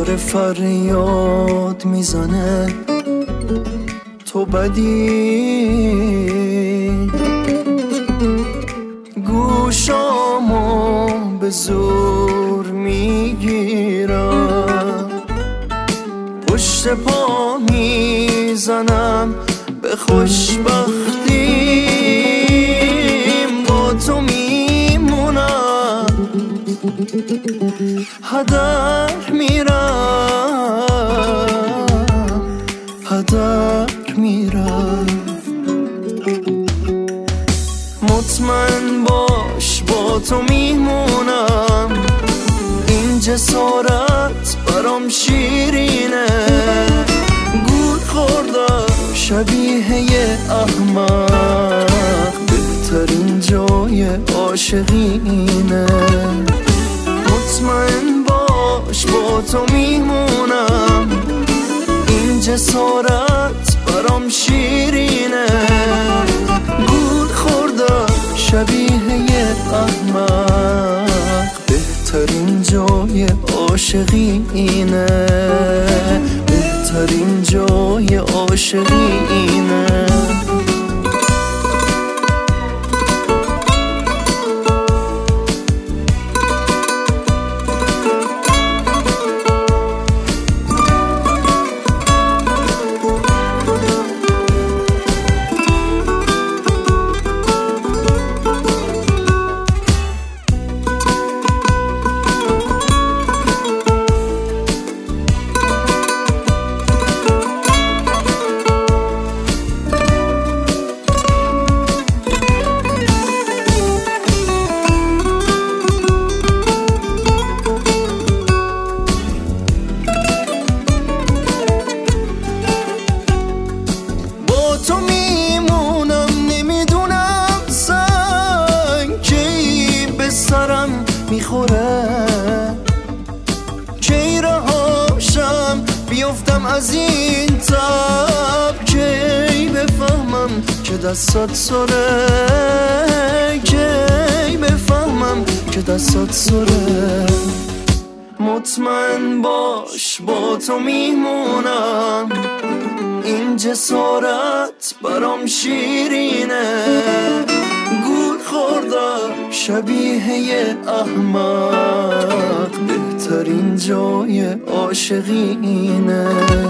داره فریاد میزنه تو بدی، گوشامو به زور میگیرم، پشت پا میزنم به خوشبختیم، با تو میمونم، هدر میرم، هدر میرم. مطمئن باش با تو میمونم، این جسارت برام شیرینه، گول خوردم شبیه یه احمق، بهترین جای عاشقینه. مطمئن باش با تو میمونم، این جسارت برام شیرینه، گول خوردم شبیه یه احمق، بهترین جای عاشقینه، بهترین جای عاشقینه. تو میمونم، نمیدونم سنگ کی به سرم میخوره، کی رهاشم بیفتم از این تب، کی بفهمم که دستات سره، کی بفهمم که دستات سره. مطمئن باش با تو میمونم، این جسارت برام شیرینه، گول خوردم شبیه یه احمق، بهترین جای عاشقینه.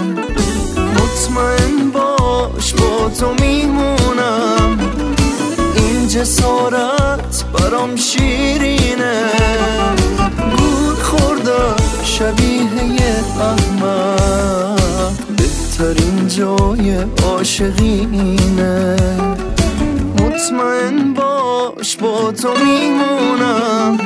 مطمئن باش با تو میمونم، این جسارت برام شیرینه، گول خوردم شبیه یه احمق، بهترین جای عاشقینه. مطمئن باش با تو میمونم،